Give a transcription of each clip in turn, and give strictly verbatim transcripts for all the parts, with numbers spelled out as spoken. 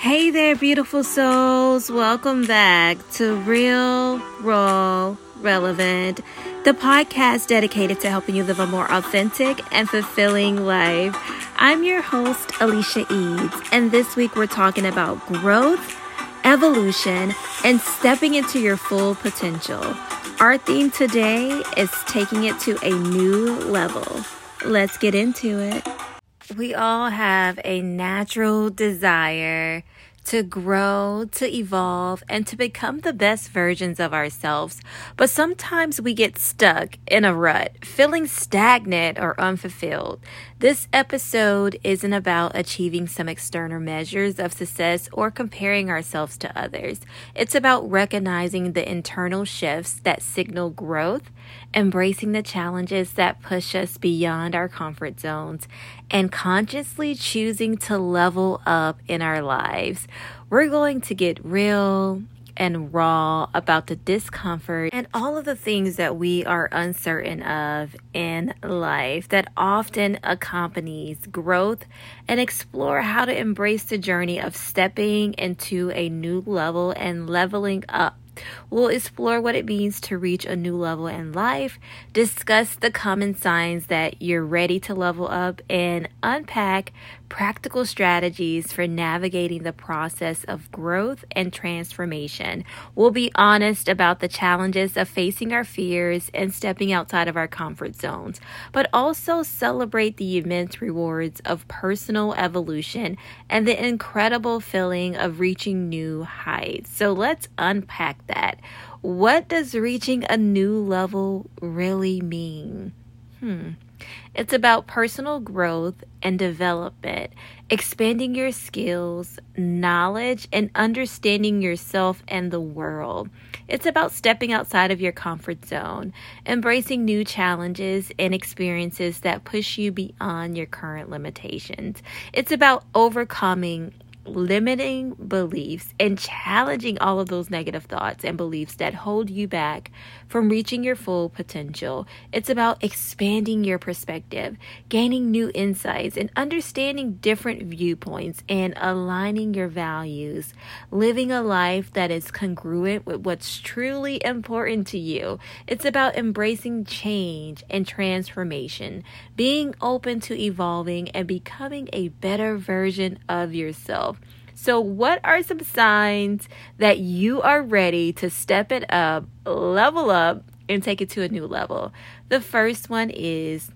Hey there, beautiful souls. Welcome back to Real, Raw, Relevant, the podcast dedicated to helping you live a more authentic and fulfilling life. I'm your host, Alicia Eads, and this week we're talking about growth, evolution, and stepping into your full potential. Our theme today is taking it to a new level. Let's get into it. We all have a natural desire to grow, to evolve, and to become the best versions of ourselves. But sometimes we get stuck in a rut, feeling stagnant or unfulfilled. This episode isn't about achieving some external measures of success or comparing ourselves to others. It's about recognizing the internal shifts that signal growth, embracing the challenges that push us beyond our comfort zones, and consciously choosing to level up in our lives. We're going to get real and raw about the discomfort and all of the things that we are uncertain of in life that often accompanies growth, and explore how to embrace the journey of stepping into a new level and leveling up. We'll explore what it means to reach a new level in life, discuss the common signs that you're ready to level up, and unpack practical strategies for navigating the process of growth and transformation. We'll be honest about the challenges of facing our fears and stepping outside of our comfort zones, but also celebrate the immense rewards of personal evolution and the incredible feeling of reaching new heights. So let's unpack that. What does reaching a new level really mean? Hmm. It's about personal growth and development, expanding your skills, knowledge, and understanding yourself and the world. It's about stepping outside of your comfort zone, embracing new challenges and experiences that push you beyond your current limitations. It's about overcoming limiting beliefs and challenging all of those negative thoughts and beliefs that hold you back from reaching your full potential. It's about expanding your perspective, gaining new insights, and understanding different viewpoints and aligning your values, living a life that is congruent with what's truly important to you. It's about embracing change and transformation, being open to evolving and becoming a better version of yourself. So what are some signs that you are ready to step it up, level up, and take it to a new level? The first one is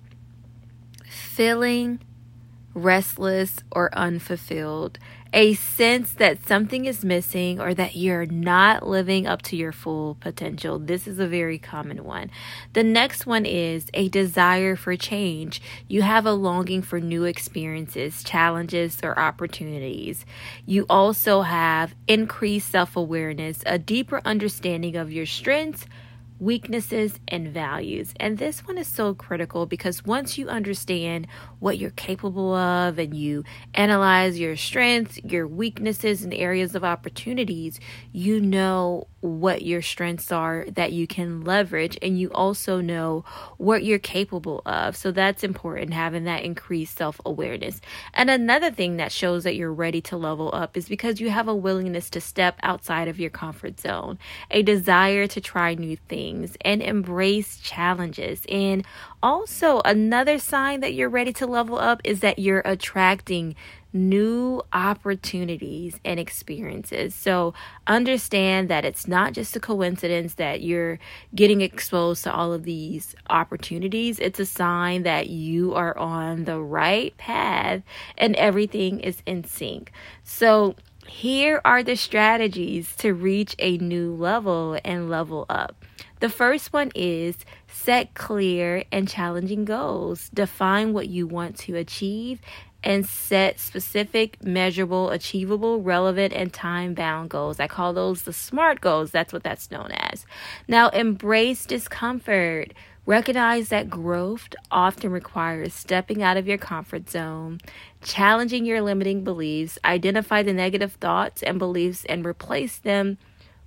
feeling restless or unfulfilled, a sense that something is missing or that you're not living up to your full potential. This is a very common one. The next one is a desire for change. You have a longing for new experiences, challenges, or opportunities. You also have increased self-awareness, a deeper understanding of your strengths, weaknesses, and values. And this one is so critical because once you understand what you're capable of and you analyze your strengths, your weaknesses, and areas of opportunities, you know what your strengths are that you can leverage, and you also know what you're capable of. So that's important, having that increased self-awareness. And another thing that shows that you're ready to level up is because you have a willingness to step outside of your comfort zone, a desire to try new things and embrace challenges. And also another sign that you're ready to level up is that you're attracting new opportunities and experiences. So understand that it's not just a coincidence that you're getting exposed to all of these opportunities. It's a sign that you are on the right path and everything is in sync. So here are the strategies to reach a new level and level up. The first one is set clear and challenging goals. Define what you want to achieve and set specific, measurable, achievable, relevant, and time-bound goals. I call those the SMART goals. That's what that's known as. Now, embrace discomfort. Recognize that growth often requires stepping out of your comfort zone, challenging your limiting beliefs, identify the negative thoughts and beliefs, and replace them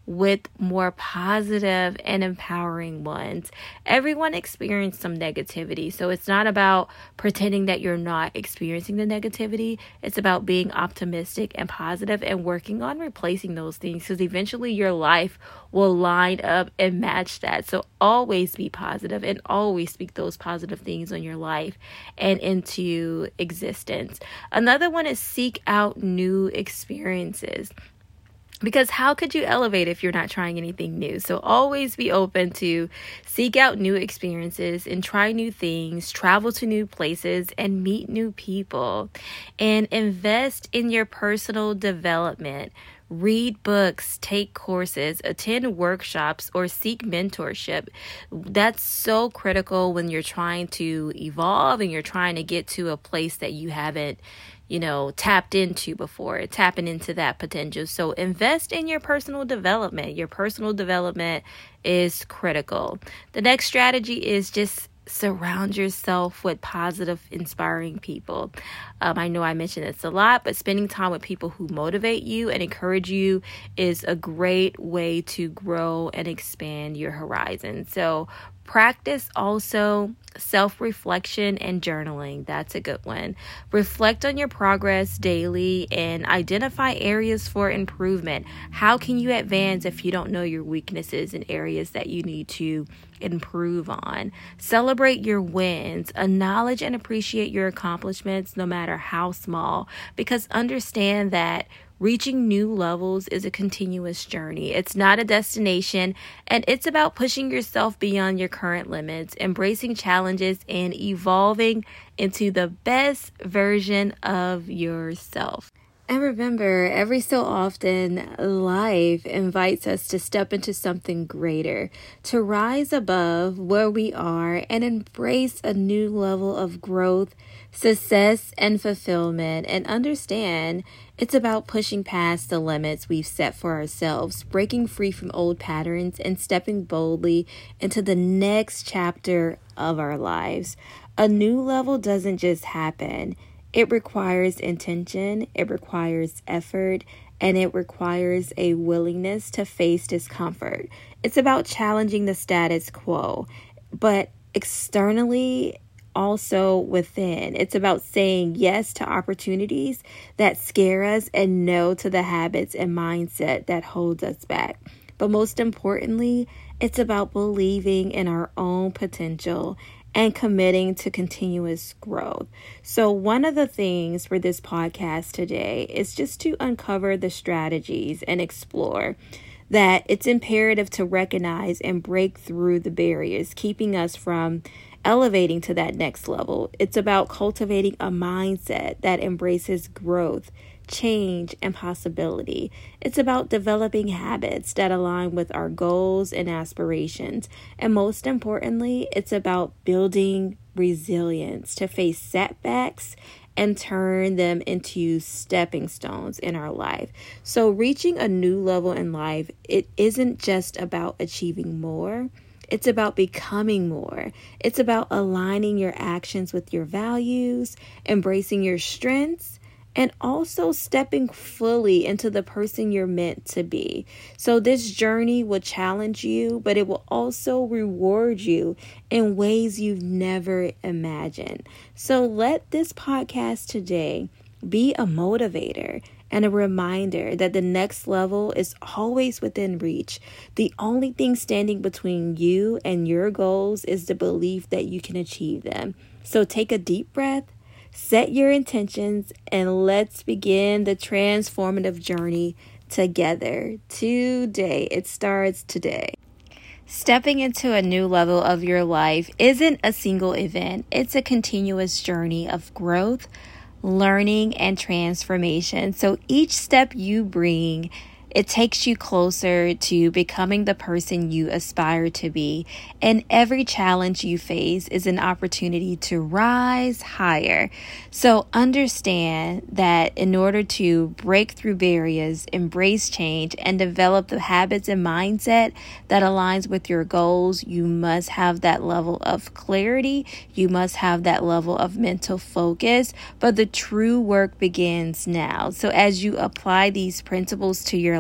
with more positive and empowering ones. Everyone experiences some negativity. So it's not about pretending that you're not experiencing the negativity. It's about being optimistic and positive and working on replacing those things, because eventually your life will line up and match that. So always be positive and always speak those positive things on your life and into existence. Another one is seek out new experiences. Because how could you elevate if you're not trying anything new? So always be open to seek out new experiences and try new things, travel to new places and meet new people, and invest in your personal development. Read books, take courses, attend workshops, or seek mentorship. That's so critical when you're trying to evolve and you're trying to get to a place that you haven't, you know, tapped into before, tapping into that potential. So invest in your personal development. Your personal development is critical. The next strategy is just surround yourself with positive, inspiring people. Um, I know I mentioned this a lot, but spending time with people who motivate you and encourage you is a great way to grow and expand your horizon. So practice also self-reflection and journaling. That's a good one. Reflect on your progress daily and identify areas for improvement. How can you advance if you don't know your weaknesses and areas that you need to improve on? Celebrate your wins. Acknowledge and appreciate your accomplishments, no matter how small, because understand that reaching new levels is a continuous journey. It's not a destination, and it's about pushing yourself beyond your current limits, embracing challenges, and evolving into the best version of yourself. And remember, every so often, life invites us to step into something greater, to rise above where we are and embrace a new level of growth, success, and fulfillment. And understand, it's about pushing past the limits we've set for ourselves, breaking free from old patterns, and stepping boldly into the next chapter of our lives. A new level doesn't just happen. It requires intention, it requires effort, and it requires a willingness to face discomfort. It's about challenging the status quo, but externally, also within. It's about saying yes to opportunities that scare us and no to the habits and mindset that holds us back. But most importantly, it's about believing in our own potential and committing to continuous growth. So one of the things for this podcast today is just to uncover the strategies and explore that it's imperative to recognize and break through the barriers keeping us from elevating to that next level. It's about cultivating a mindset that embraces growth, change, and possibility. It's about developing habits that align with our goals and aspirations. And most importantly, it's about building resilience to face setbacks and turn them into stepping stones in our life. So reaching a new level in life, it isn't just about achieving more. It's about becoming more. It's about aligning your actions with your values, embracing your strengths, and also stepping fully into the person you're meant to be. So this journey will challenge you, but it will also reward you in ways you've never imagined. So let this podcast today be a motivator and a reminder that the next level is always within reach. The only thing standing between you and your goals is the belief that you can achieve them. So take a deep breath, set your intentions, and let's begin the transformative journey together. Today, it starts today. Stepping into a new level of your life isn't a single event. It's a continuous journey of growth, learning, and transformation. So each step you bring, it takes you closer to becoming the person you aspire to be. And every challenge you face is an opportunity to rise higher. So understand that in order to break through barriers, embrace change, and develop the habits and mindset that aligns with your goals, you must have that level of clarity. You must have that level of mental focus. But the true work begins now. So as you apply these principles to your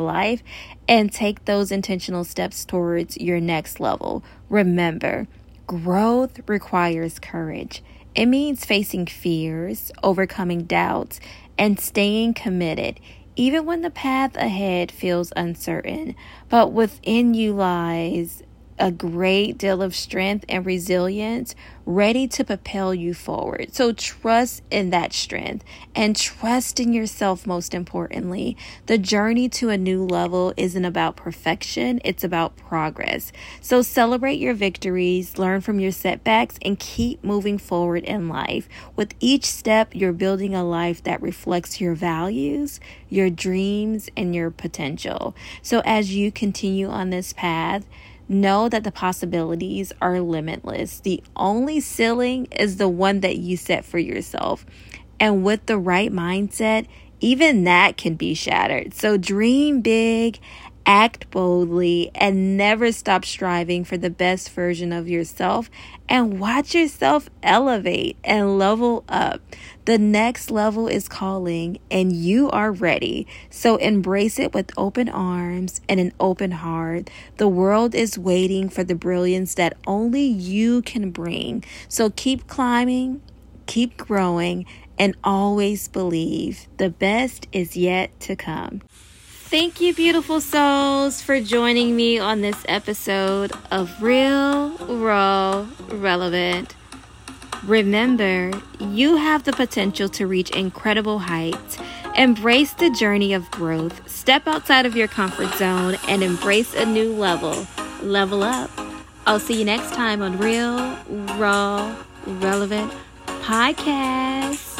life and take those intentional steps towards your next level. Remember, growth requires courage. It means facing fears, overcoming doubts, and staying committed, even when the path ahead feels uncertain. But within you lies a great deal of strength and resilience ready to propel you forward. So trust in that strength and trust in yourself most importantly. The journey to a new level isn't about perfection, it's about progress. So celebrate your victories, learn from your setbacks, and keep moving forward in life. With each step, you're building a life that reflects your values, your dreams, and your potential. So as you continue on this path, know that the possibilities are limitless. The only ceiling is the one that you set for yourself. And with the right mindset, even that can be shattered. So dream big, act boldly, and never stop striving for the best version of yourself. And watch yourself elevate and level up. The next level is calling, and you are ready. So embrace it with open arms and an open heart. The world is waiting for the brilliance that only you can bring. So keep climbing, keep growing, and always believe the best is yet to come. Thank you, beautiful souls, for joining me on this episode of Real, Raw, Relevant. Remember, you have the potential to reach incredible heights. Embrace the journey of growth. Step outside of your comfort zone and embrace a new level. Level up. I'll see you next time on Real, Raw, Relevant Podcast.